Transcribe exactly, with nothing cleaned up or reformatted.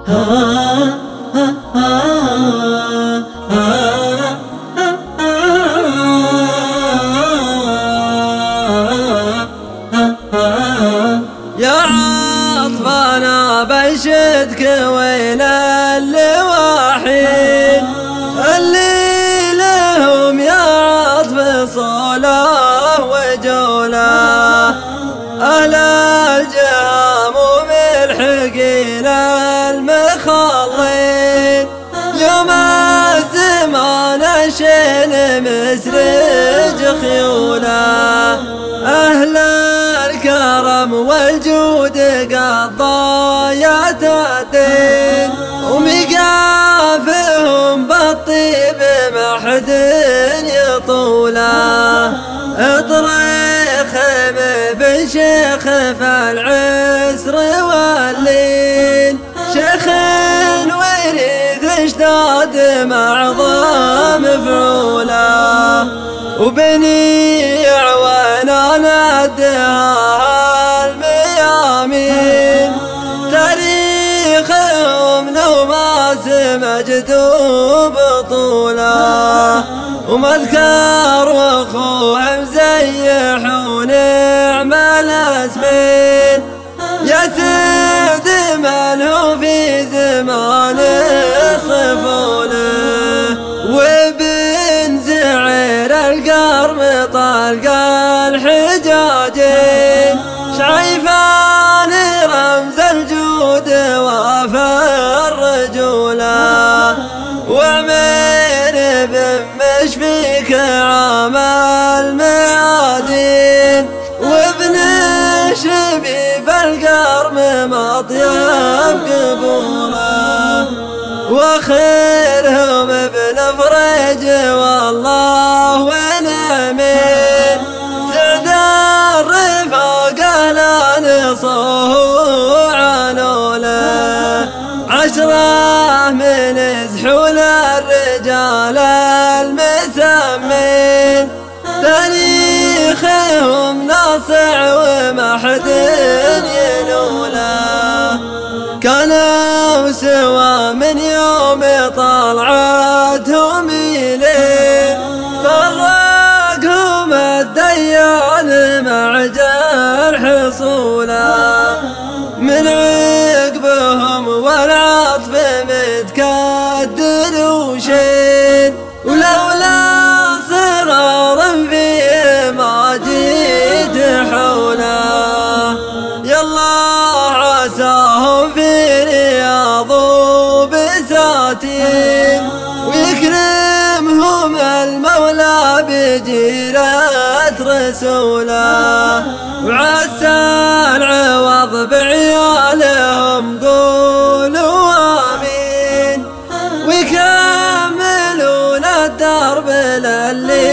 يا عطفنا بنشدك وين اللواحين اللي لهم يا عطف صلاة وجولة، أهل الجهام وملحقين المخلين يوم الزمان شين مسرج خيوله، أهل الكرم والجود قضايات الدين ومقافهم بالطيب محد يطوله، اطريخ بن شيخ فالعسر واللين شيخ وريث اشتاد معظم فعوله، وبني عوانا ندها الميامين تاريخهم نوماس مجدوب طوله، ومذكر واخوهم زيح ونعم الاسمين يا سيد من هو في زمان صفوله، وبن زعير القرم طلق الحجاجين شعيفان رمز الجود وافى الرجوله، وعمير بن مشفيك عام الميادين وابن شبيب القرم مطيب قبوله، واخرهم ابن فريج والله ونعمين سعد الرفاق الان صهو له، عشرة من زحول الرجال المسمين تاريخهم ناصع ومحد ينوله، كانوا سوا من يوم طلعتهم إليه فرقهم الديان مع جرح حصوله، من عقبهم والعطف متكدر وشين ولولا صرار فيه ما جيت حوله، يلا عساهم في رياض وبساتين ويكرمهم المولى بجيرة رسوله، وعسى العوض بعيالهم قولوا آمين ويكملون الدرب للي